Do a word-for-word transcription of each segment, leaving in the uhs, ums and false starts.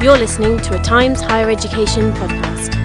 You're listening to a Times Higher Education podcast.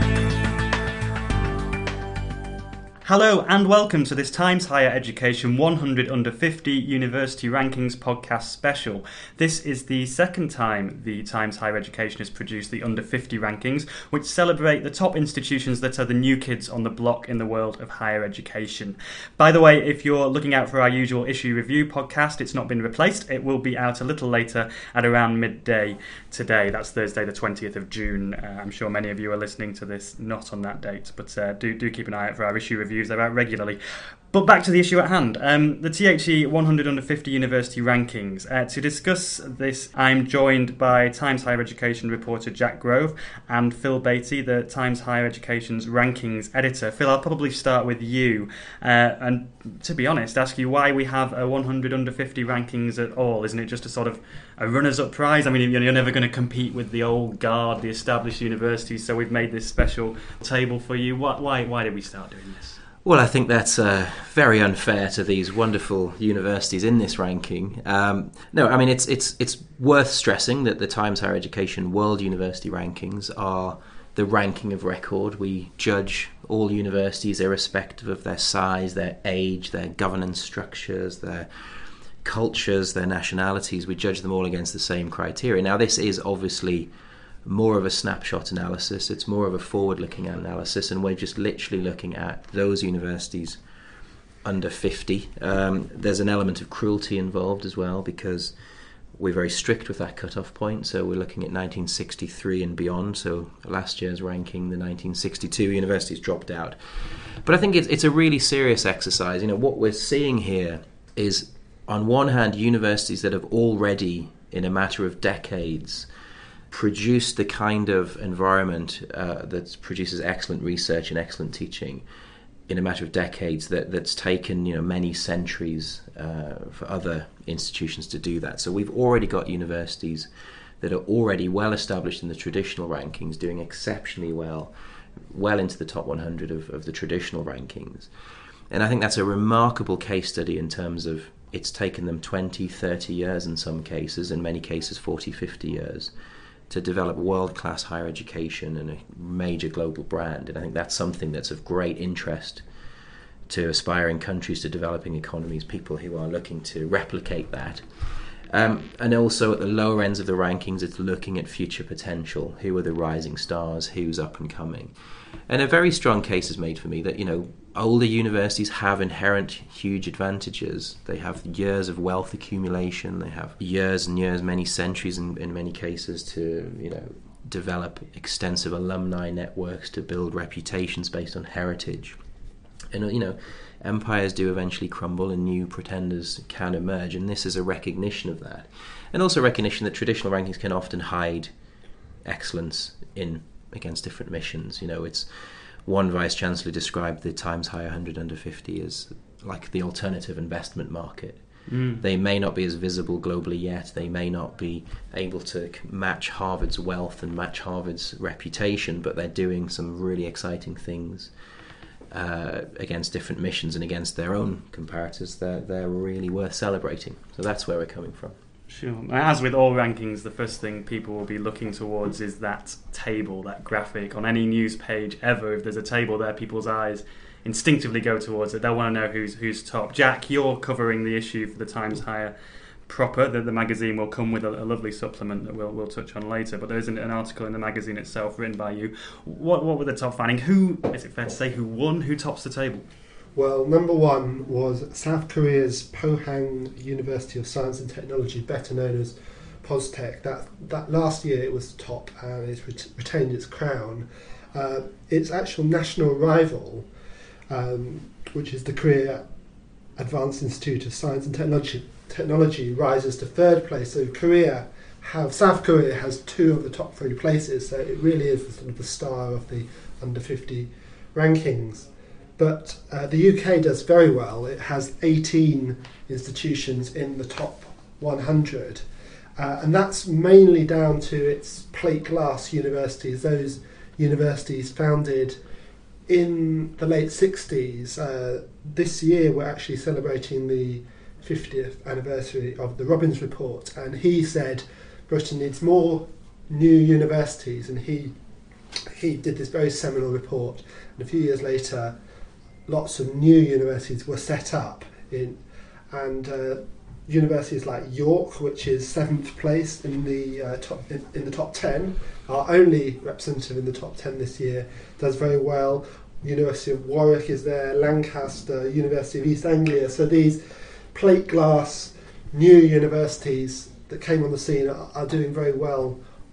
Hello and welcome to this Times Higher Education one hundred under fifty University Rankings podcast special. This is the second time the Times Higher Education has produced the under fifty rankings, which celebrate the top institutions that are the new kids on the block in the world of higher education. By the way, if you're looking out for our usual issue review podcast, it's not been replaced. It will be out a little later at around midday today. That's Thursday the twentieth of June. Uh, I'm sure many of you are listening to this not on that date, but uh, do, do keep an eye out for our issue review. They're out regularly. But back to the issue at hand, um, the T H E one hundred under fifty University Rankings. Uh, to discuss this, I'm joined by Times Higher Education reporter Jack Grove and Phil Beatty, the Times Higher Education's Rankings editor. Phil, I'll probably start with you uh, and, to be honest, ask you why we have a one hundred under fifty rankings at all. Isn't it just a sort of a runners-up prize? I mean, you're never going to compete with the old guard, the established universities, so we've made this special table for you. Why, why, why did we start doing this? Well, I think that's uh, very unfair to these wonderful universities in this ranking. Um, no, I mean, it's it's it's worth stressing that the Times Higher Education World University Rankings are the ranking of record. We judge all universities irrespective of their size, their age, their governance structures, their cultures, their nationalities. We judge them all against the same criteria. Now, this is obviously more of a snapshot analysis, it's more of a forward-looking analysis, and we're just literally looking at those universities under fifty. Um, there's an element of cruelty involved as well, because we're very strict with that cut-off point, so we're looking at nineteen sixty-three and beyond, so last year's ranking, the nineteen sixty-two universities dropped out. But I think it's, it's a really serious exercise. You know, what we're seeing here is, on one hand, universities that have already, in a matter of decades, produce the kind of environment uh, that produces excellent research and excellent teaching in a matter of decades that, that's taken you know many centuries uh, for other institutions to do that. So we've already got universities that are already well established in the traditional rankings, doing exceptionally well, well into the top one hundred of, of the traditional rankings. And I think that's a remarkable case study in terms of it's taken them twenty, thirty years in some cases, in many cases forty, fifty years, to develop world-class higher education and a major global brand. And I think that's something that's of great interest to aspiring countries, to developing economies, people who are looking to replicate that. Um, and also at the lower ends of the rankings, it's looking at future potential. Who are the rising stars? Who's up and coming? And a very strong case is made for me that, you know, older universities have inherent huge advantages. They have years of wealth accumulation. They have years and years, many centuries in, in many cases, to, you know, develop extensive alumni networks, to build reputations based on heritage. And, you know, empires do eventually crumble and new pretenders can emerge, and this is a recognition of that. And also recognition that traditional rankings can often hide excellence in against different missions. You know, it's one Vice-Chancellor described the Times Higher one hundred under fifty as like the alternative investment market. Mm. They may not be as visible globally yet. They may not be able to match Harvard's wealth and match Harvard's reputation, but they're doing some really exciting things uh, against different missions and against their own comparators. They're, they're really worth celebrating. So that's where we're coming from. Sure. As with all rankings, the first thing people will be looking towards is that table, that graphic. On any news page ever, if there's a table there, people's eyes instinctively go towards it. They'll want to know who's who's top. Jack, you're covering the issue for the Times Higher proper. The, the magazine will come with a, a lovely supplement that we'll we'll touch on later. But there isn't an article in the magazine itself written by you. What what were the top findings? Who, is it fair to say, who won? Who tops the table? Well, number one was South Korea's Pohang University of Science and Technology, better known as POSTECH. That that last year it was top and it's ret- retained its crown. Uh, its actual national rival, um, which is the Korea Advanced Institute of Science and Technology, technology rises to third place. So Korea have South Korea has two of the top three places. So it really is the, sort of the star of the under fifty rankings. But uh, the U K does very well. It has eighteen institutions in the top one hundred. Uh, and that's mainly down to its plate glass universities, those universities founded in the late sixties. Uh, this year we're actually celebrating the fiftieth anniversary of the Robbins Report, and he said Britain needs more new universities, and he he did this very seminal report. And a few years later, lots of new universities were set up in, and uh, universities like York, which is seventh place in the uh, top in, in the top ten, our only representative in the top ten this year, does very well. University of Warwick is there, Lancaster, University of East Anglia. So these plate glass new universities that came on the scene are, are doing very well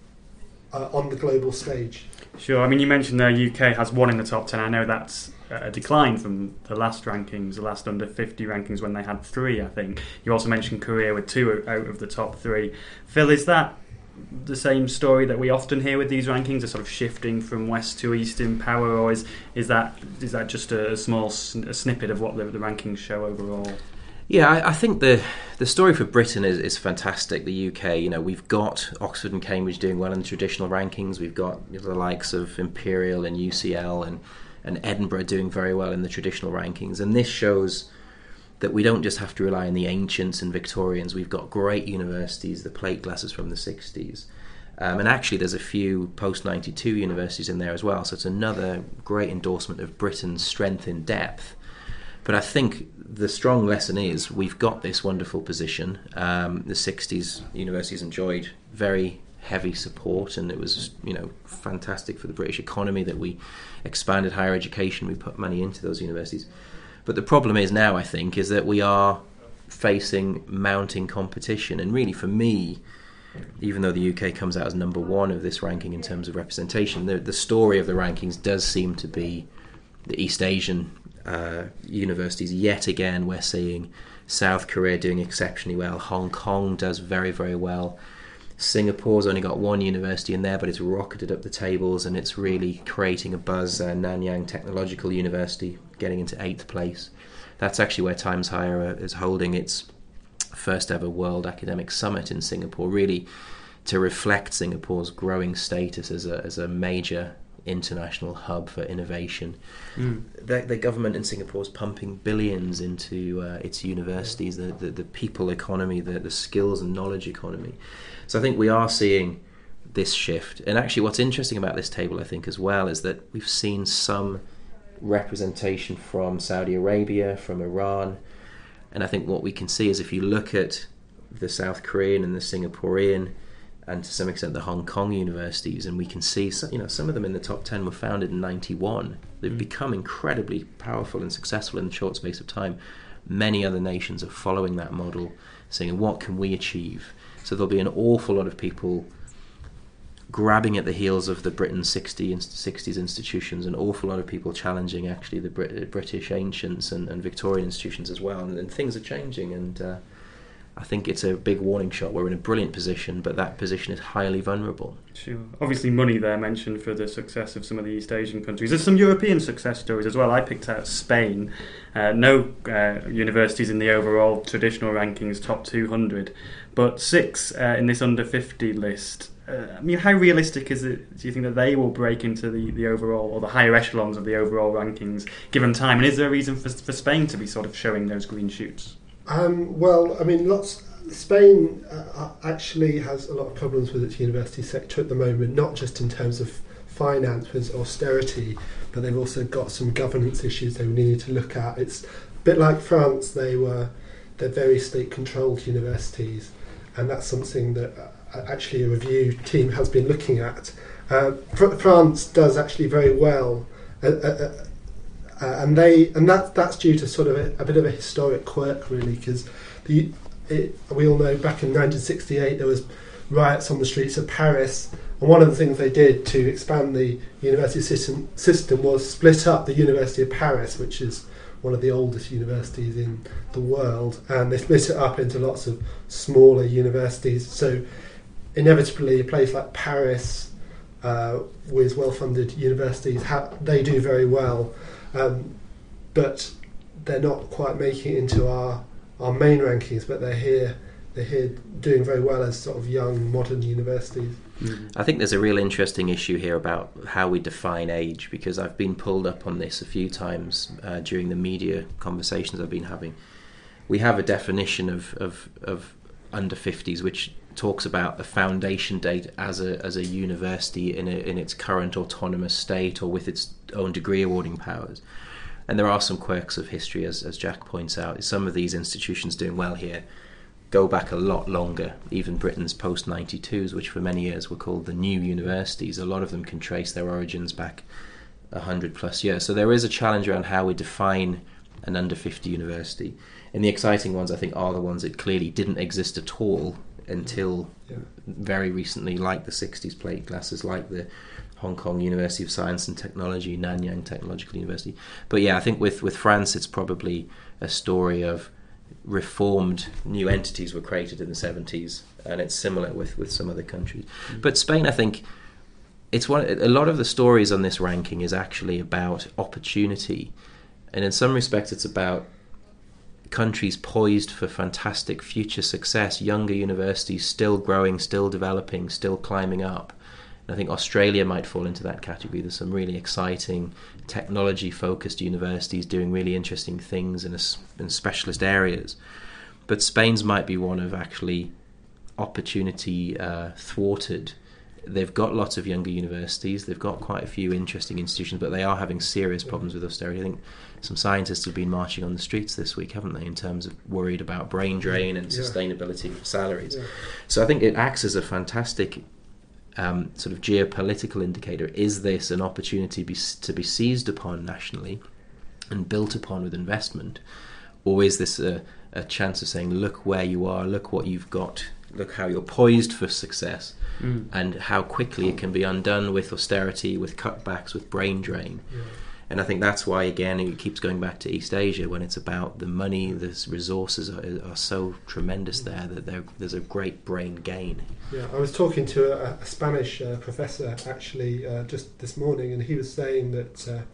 uh, on the global stage. Sure. I mean, you mentioned the U K has one in the top ten. I know that's a decline from the last rankings, the last under fifty rankings when they had three, I think. You also mentioned Korea with two out of the top three. Phil, is that the same story that we often hear with these rankings, a sort of shifting from west to east in power, or is is that is that just a, a small sn- a snippet of what the, the rankings show overall? Yeah, I, I think the the story for Britain is, is fantastic. The U K, you know, we've got Oxford and Cambridge doing well in the traditional rankings. We've got, you know, the likes of Imperial and U C L and, and Edinburgh doing very well in the traditional rankings. And this shows that we don't just have to rely on the ancients and Victorians. We've got great universities, the plate glasses from the sixties. Um, and actually there's a few post ninety-two universities in there as well. So it's another great endorsement of Britain's strength in depth. But I think the strong lesson is we've got this wonderful position. Um, the sixties universities enjoyed very heavy support, and it was, you know, fantastic for the British economy that we expanded higher education, we put money into those universities. But the problem is now, I think, is that we are facing mounting competition. And really, for me, even though the U K comes out as number one of this ranking in terms of representation, the, the story of the rankings does seem to be the East Asian uh, universities. Yet again, we're seeing South Korea doing exceptionally well. Hong Kong does very, very well. Singapore's only got one university in there, but it's rocketed up the tables and it's really creating a buzz. Uh, Nanyang Technological University getting into eighth place. That's actually where Times Higher is holding its first ever World Academic Summit in Singapore, really to reflect Singapore's growing status as a as a major international hub for innovation. Mm. The, the government in Singapore is pumping billions into uh, its universities, the, the, the people economy, the, the skills and knowledge economy. So I think we are seeing this shift. And actually what's interesting about this table, I think, as well, is that we've seen some representation from Saudi Arabia, from Iran. And I think what we can see is if you look at the South Korean and the Singaporean and to some extent the Hong Kong universities, and we can see, you know, some of them in the top ten were founded in ninety-one. They've mm. become incredibly powerful and successful in a short space of time. Many other nations are following that model, saying, what can we achieve? So there'll be an awful lot of people grabbing at the heels of the Britain sixties institutions, an awful lot of people challenging actually the Brit- British ancients and, and Victorian institutions as well. And, and things are changing, and uh, I think it's a big warning shot. We're in a brilliant position, but that position is highly vulnerable. Sure. Obviously money there mentioned for the success of some of the East Asian countries. There's some European success stories as well. I picked out Spain. Uh, no uh, universities in the overall traditional rankings, top two hundred, but six uh, in this under fifty list. Uh, I mean, how realistic is it, do you think, that they will break into the, the overall, or the higher echelons of the overall rankings, given time? And is there a reason for, for Spain to be sort of showing those green shoots? Um, well, I mean, lots. Spain uh, actually has a lot of problems with its university sector at the moment, not just in terms of finance with austerity, but they've also got some governance issues they need to look at. It's a bit like France. They were they're very state-controlled universities, and that's something that uh, actually a review team has been looking at. Uh, fr- France does actually very well. Uh, uh, Uh, and they and that that's due to sort of a, a bit of a historic quirk, really, because the it, we all know back in nineteen sixty-eight there was riots on the streets of Paris, and one of the things they did to expand the university system system was split up the University of Paris, which is one of the oldest universities in the world, and they split it up into lots of smaller universities. So inevitably, a place like Paris, uh, with well-funded universities, ha- they do very well. Um, but they're not quite making it into our, our main rankings, but they're here they're here doing very well as sort of young modern universities. Mm-hmm. I think there's a real interesting issue here about how we define age, because I've been pulled up on this a few times uh, during the media conversations I've been having. We have a definition of, of, of under fifties which talks about a foundation date as a as a university in a, in its current autonomous state or with its own degree awarding powers. And there are some quirks of history, as as Jack points out. Some of these institutions doing well here go back a lot longer. Even Britain's post ninety-twos, which for many years were called the new universities, a lot of them can trace their origins back a hundred plus years. So there is a challenge around how we define an under fifty university. And the exciting ones, I think, are the ones that clearly didn't exist at all until yeah. very recently, like the sixties plate classes, like the Hong Kong University of Science and Technology, Nanyang Technological University. But yeah, I think with, with France, it's probably a story of reformed new entities were created in the seventies, and it's similar with, with some other countries. Mm-hmm. But Spain, I think, it's one. A lot of the stories on this ranking is actually about opportunity, and in some respects, it's about countries poised for fantastic future success, younger universities still growing, still developing, still climbing up. And I think Australia might fall into that category. There's some really exciting technology-focused universities doing really interesting things in, a, in specialist areas. But Spain's might be one of actually opportunity uh, thwarted. They've got lots of younger universities, they've got quite a few interesting institutions, but they are having serious problems with austerity. I think some scientists have been marching on the streets this week, haven't they, in terms of worried about brain drain and yeah. sustainability of salaries. Yeah. So I think it acts as a fantastic um, sort of geopolitical indicator. Is this an opportunity be, to be seized upon nationally and built upon with investment? Or is this a, a chance of saying, look where you are, look what you've got, look how you're poised for success, mm. and how quickly it can be undone with austerity, with cutbacks, with brain drain. Yeah. And I think that's why, again, it keeps going back to East Asia when it's about the money, the resources are, are so tremendous there that there's a great brain gain. Yeah, I was talking to a, a Spanish uh, professor actually uh, just this morning, and he was saying that uh,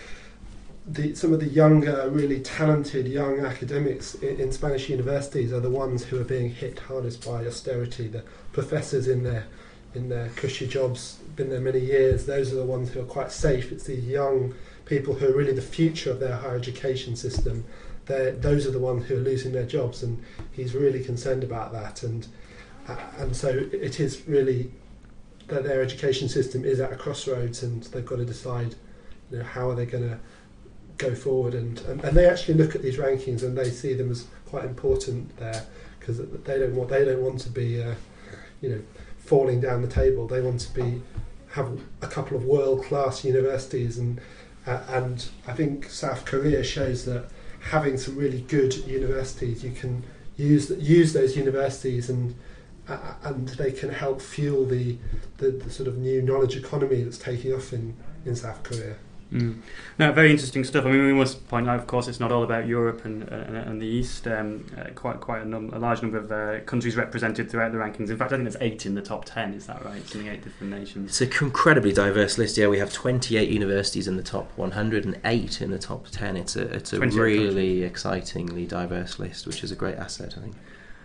the, some of the younger, really talented young academics in, in Spanish universities are the ones who are being hit hardest by austerity. The professors in their in their cushy jobs, been there many years, those are the ones who are quite safe. It's these young people who are really the future of their higher education system. They're, those are the ones who are losing their jobs, and he's really concerned about that. And uh, and so it is really that their education system is at a crossroads, and they've got to decide, you know, how are they going to go forward. And, and, and they actually look at these rankings and they see them as quite important there, because they don't want they don't want to be, uh, you know, falling down the table. They want to be have a couple of world-class universities, and uh, and I think South Korea shows that having some really good universities, you can use use those universities, and uh, and they can help fuel the, the the sort of new knowledge economy that's taking off in, in South Korea. Mm. No, very interesting stuff. I mean, we must point out, of course, it's not all about Europe and uh, and the East. Um, uh, quite quite a, num- a large number of uh, countries represented throughout the rankings. In fact, I think there's eight in the top ten. Is that right? Something eight different nations. It's an incredibly diverse list. Yeah, we have twenty-eight universities in the top one hundred and eight in the top ten. It's a it's a really countries. excitingly diverse list, which is a great asset, I think.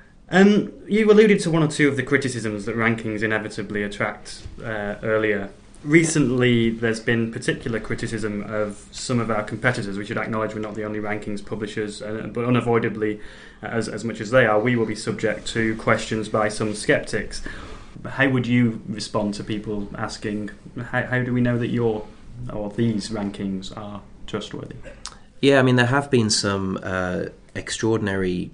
Um, you alluded to one or two of the criticisms that rankings inevitably attract uh, earlier. Recently, there's been particular criticism of some of our competitors. We should acknowledge we're not the only rankings publishers, uh, but unavoidably, uh, as, as much as they are, we will be subject to questions by some sceptics. How would you respond to people asking, how, how do we know that your or these rankings are trustworthy? Yeah, I mean, there have been some uh, extraordinary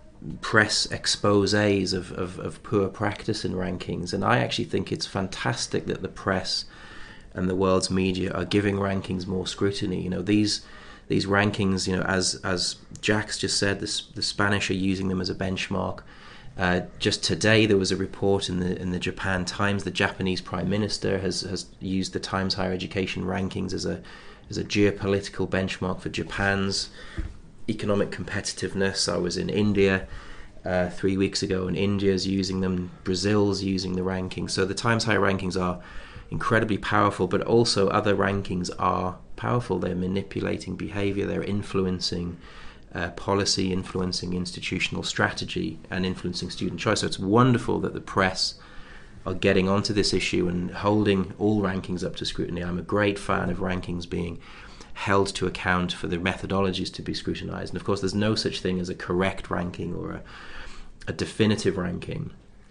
press exposés of, of, of poor practice in rankings, and I actually think it's fantastic that the press and the world's media are giving rankings more scrutiny. You know, these these rankings, you know, as as Jack's just said, the, the Spanish are using them as a benchmark. Uh, just today there was a report in the in the Japan Times. The Japanese Prime Minister has has used the Times Higher Education rankings as a as a geopolitical benchmark for Japan's economic competitiveness. I was in India uh, three weeks ago, and India's using them, Brazil's using the rankings. So the Times Higher rankings are incredibly powerful, but also other rankings are powerful. They're manipulating behaviour, they're influencing uh, policy, influencing institutional strategy, and influencing student choice. So it's wonderful that the press are getting onto this issue and holding all rankings up to scrutiny. I'm a great fan of rankings being held to account for the methodologies to be scrutinised. And of course, there's no such thing as a correct ranking or a, a definitive ranking.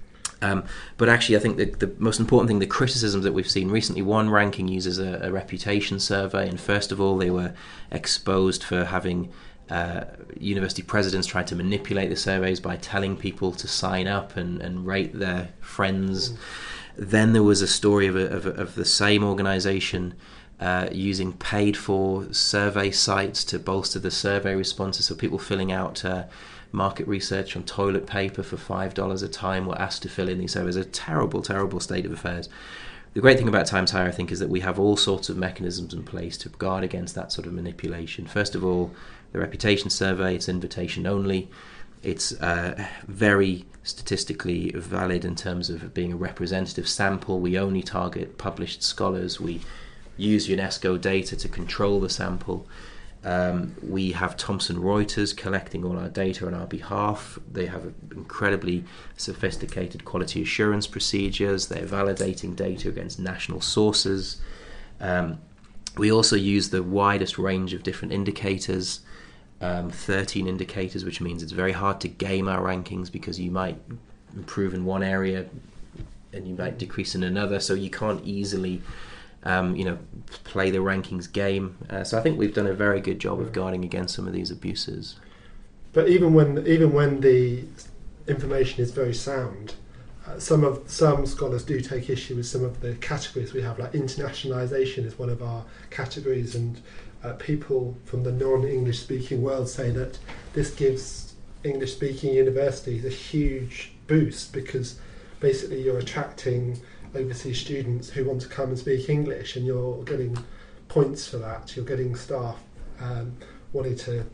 Um, but actually, I think the, the most important thing, the criticisms that we've seen recently, one ranking uses a, a reputation survey, and first of all, they were exposed for having uh, university presidents try to manipulate the surveys by telling people to sign up and, and rate their friends. Mm. Then there was a story of, a, of, a, of the same organisation uh, using paid-for survey sites to bolster the survey responses, so people filling out uh, market research on toilet paper for five dollars a time were asked to fill in these surveys. A terrible, terrible state of affairs. The great thing about Times Higher, I think, is that we have all sorts of mechanisms in place to guard against that sort of manipulation. First of all, the reputation survey, it's invitation only. It's uh, very statistically valid in terms of being a representative sample. We only target published scholars. We use UNESCO data to control the sample. Um, we have Thomson Reuters collecting all our data on our behalf. They have incredibly sophisticated quality assurance procedures. They're validating data against national sources. Um, we also use the widest range of different indicators, um, thirteen indicators, which means it's very hard to game our rankings because you might improve in one area and you might decrease in another, so you can't easily Um, you know, play the rankings game. Uh, so I think we've done a very good job of guarding against some of these abuses. But even when even when the information is very sound, uh, some of some scholars do take issue with some of the categories we have. Like internationalisation is one of our categories, and uh, people from the non-English speaking world say that this gives English speaking universities a huge boost because basically you're attracting overseas students who want to come and speak English, and you're getting points for that. You're getting staff um, wanting to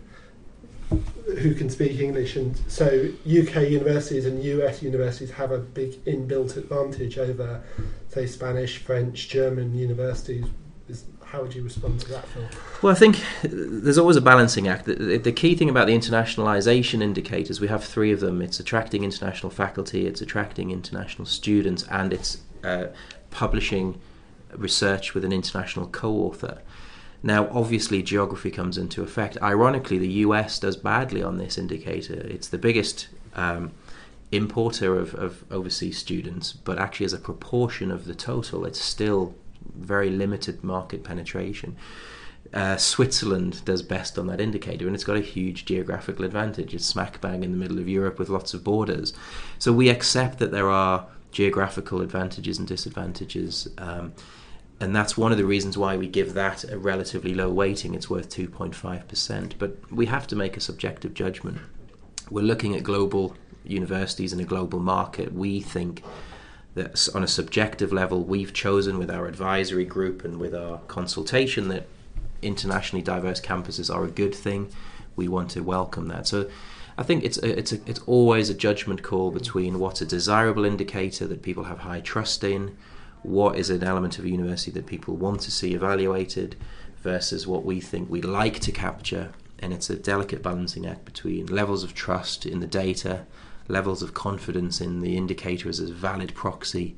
who can speak English, and so U K universities and U S universities have a big inbuilt advantage over, say, Spanish, French, German universities. Is, how would you respond to that, Phil? Well, I think there's always a balancing act. The, the key thing about the internationalisation indicators, we have three of them. It's attracting international faculty, it's attracting international students, and it's uh, publishing research with an international co-author. Now, obviously, geography comes into effect. Ironically, the U S does badly on this indicator. It's the biggest um, importer of, of overseas students, but actually as a proportion of the total, it's still very limited market penetration. Uh, Switzerland does best on that indicator, and it's got a huge geographical advantage. It's smack bang in the middle of Europe with lots of borders. So we accept that there are geographical advantages and disadvantages, um, and that's one of the reasons why we give that a relatively low weighting. It's worth two point five percent, but we have to make a subjective judgment. We're looking at global universities in a global market. We think that on a subjective level, we've chosen with our advisory group and with our consultation that internationally diverse campuses are a good thing. We want to welcome that. So I think it's a, it's a, it's always a judgment call between what's a desirable indicator that people have high trust in, what is an element of a university that people want to see evaluated, versus what we think we'd like to capture. And it's a delicate balancing act between levels of trust in the data, levels of confidence in the indicators as a valid proxy,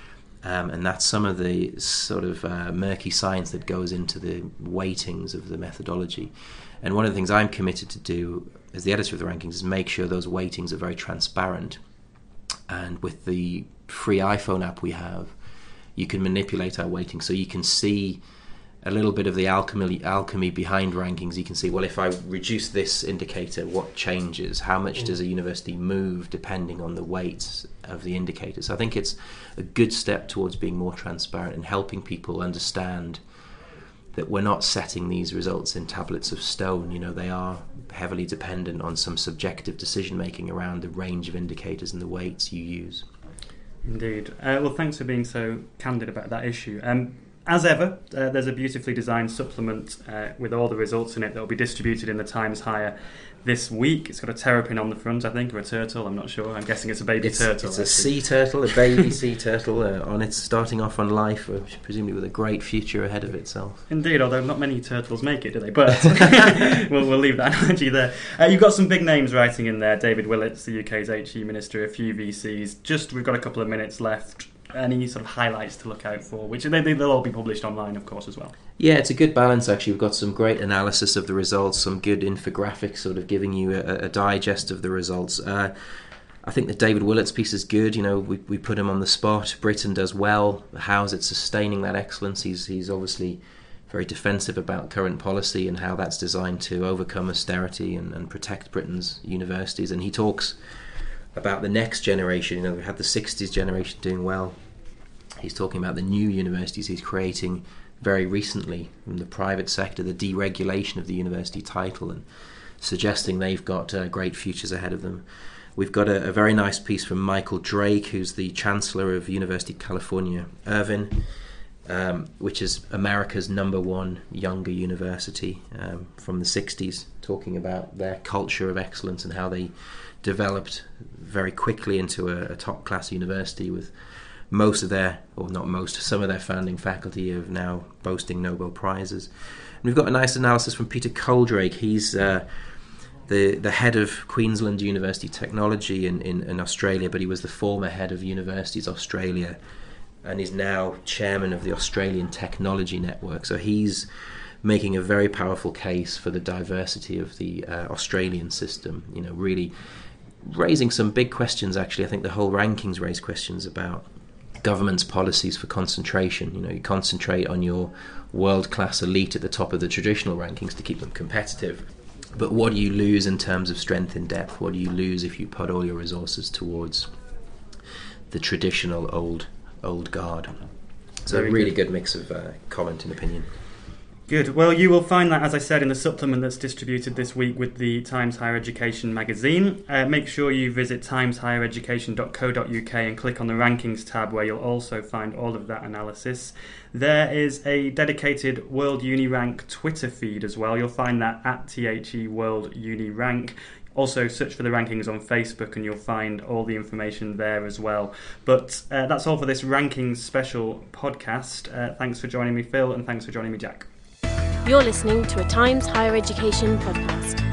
um, and that's some of the sort of uh, murky science that goes into the weightings of the methodology. And one of the things I'm committed to do as the editor of the rankings is make sure those weightings are very transparent. And with the free iPhone app we have, you can manipulate our weighting, so you can see a little bit of the alchemy alchemy behind rankings. You can see, well, if I reduce this indicator, what changes? How much does a university move depending on the weights of the indicators? I think it's a good step towards being more transparent and helping people understand that we're not setting these results in tablets of stone. You know, they are heavily dependent on some subjective decision making around the range of indicators and the weights you use. Indeed. Uh, well, thanks for being so candid about that issue. Um, As ever, uh, there's a beautifully designed supplement uh, with all the results in it that will be distributed in the Times Higher this week. It's got a terrapin on the front, I think, or a turtle, I'm not sure. I'm guessing it's a baby it's, turtle. It's actually. a sea turtle, a baby sea turtle uh, on its starting off on life, uh, presumably with a great future ahead of itself. Indeed, although not many turtles make it, do they? But we'll, we'll leave that analogy there. Uh, you've got some big names writing in there. David Willetts, the U K's H E Minister, a few V Cs. Just, we've got a couple of minutes left. Any sort of highlights to look out for, which they, they'll all be published online, of course, as well. Yeah, it's a good balance, actually. We've got some great analysis of the results, some good infographics sort of giving you a, a digest of the results. Uh, I think that David Willett's piece is good. You know, we we put him on the spot. Britain does well. How is it sustaining that excellence? He's he's obviously very defensive about current policy and how that's designed to overcome austerity and, and protect Britain's universities. And he talks about the next generation. You know, we had the sixties generation doing well. He's talking about the new universities he's creating very recently from the private sector, the deregulation of the university title, and suggesting they've got uh, great futures ahead of them. We've got a, a very nice piece from Michael Drake, who's the Chancellor of University of California, Irvine, um, which is America's number one younger university um, from the sixties, talking about their culture of excellence and how they developed very quickly into a, a top-class university with most of their, or not most, some of their founding faculty of now boasting Nobel Prizes. And we've got a nice analysis from Peter Coldrake. He's uh, the the head of Queensland University Technology in, in, in Australia, but he was the former head of Universities Australia and is now chairman of the Australian Technology Network. So he's making a very powerful case for the diversity of the uh, Australian system, you know, really raising some big questions, actually. I think the whole rankings raise questions about government's policies for concentration. You know, you concentrate on your world-class elite at the top of the traditional rankings to keep them competitive. But what do you lose in terms of strength in depth? What do you lose if you put all your resources towards the traditional old old guard? So Very a really good. good mix of uh, comment and opinion. Good. Well, you will find that, as I said, in the supplement that's distributed this week with the Times Higher Education magazine. Uh, make sure you visit times higher education dot co dot uk and click on the rankings tab, where you'll also find all of that analysis. There is a dedicated World UniRank Twitter feed as well. You'll find that at The World UniRank. Also, search for the rankings on Facebook and you'll find all the information there as well. But uh, that's all for this rankings special podcast. Uh, thanks for joining me, Phil, and thanks for joining me, Jack. You're listening to a Times Higher Education podcast.